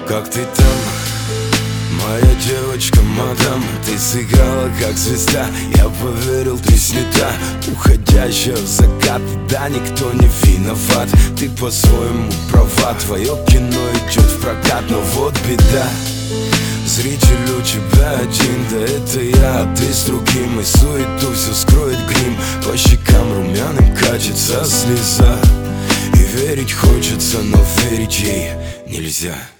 Как ты там, моя девочка, мадам? Ты сыграла как звезда, я поверил, ты снята. Уходящая в закат, да никто не виноват. Ты по-своему права, твое кино идет в прокат. Но вот беда, зритель у тебя один, да это я, а ты с другим. И суету все скроет грим, по щекам румяным катится слеза. И верить хочется, но верить ей нельзя.